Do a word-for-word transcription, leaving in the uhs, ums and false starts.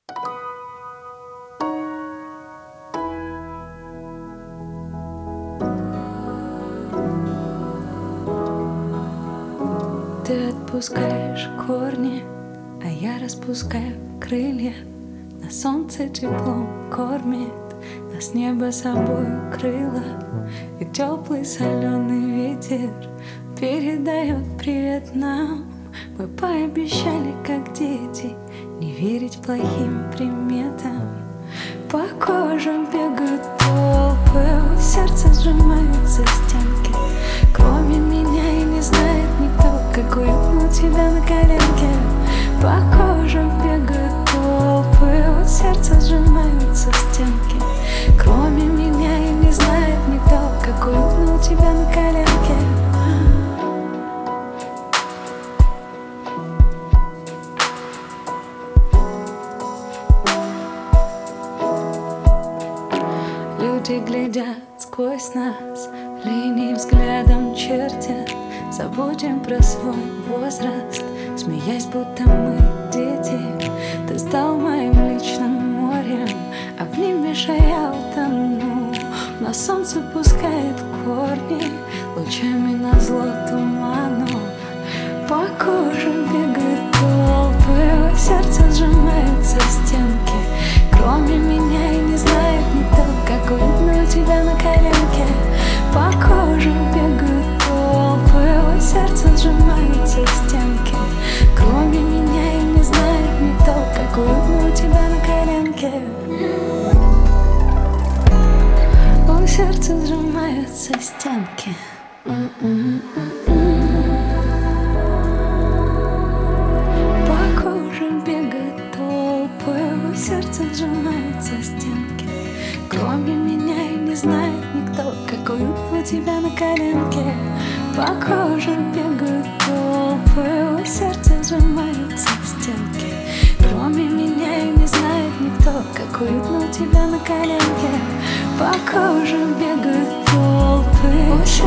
Ты отпускаешь корни, а я распускаю крылья. На солнце теплом кормит, нас небо собой укрыло. И теплый соленый ветер передает привет нам. Мы пообещали, как дети, не верить плохим приметам. По кожам бегают толпы, сердце сжимаются стенки. Кроме меня и не знает никто, как уютно у тебя на коленке. По кожам бегают толпы, сердце сжимаются стенки. Кроме меня и не знает никто, как уютно у тебя на коленке. Люди глядят сквозь нас, линии взглядом чертят. Забудем про свой возраст, смеясь, будто мы дети. Ты стал моим личным морем, обнимешь, а я утону. Но солнце пускает корни лучами назло туману. По коже бегают толпы, сердце сжимаются стенки. Кроме меня и не знает никто, как уютно у тебя на коленке. По коже бегают толпы, сердце сжимаются стенки. Кроме меня и не знает никто, как уютно у тебя на коленке. У сердца сжимаются стенки. По коже бегают толпы, у сердца сжимаются стенки. Кроме меня и не знает никто, как уютно у тебя на коленке. По коже бегают толпы, у сердца сжимаются стенки. Кроме меня и не знает никто, как уютно у тебя на коленке. По коже бегают толпы, у сердца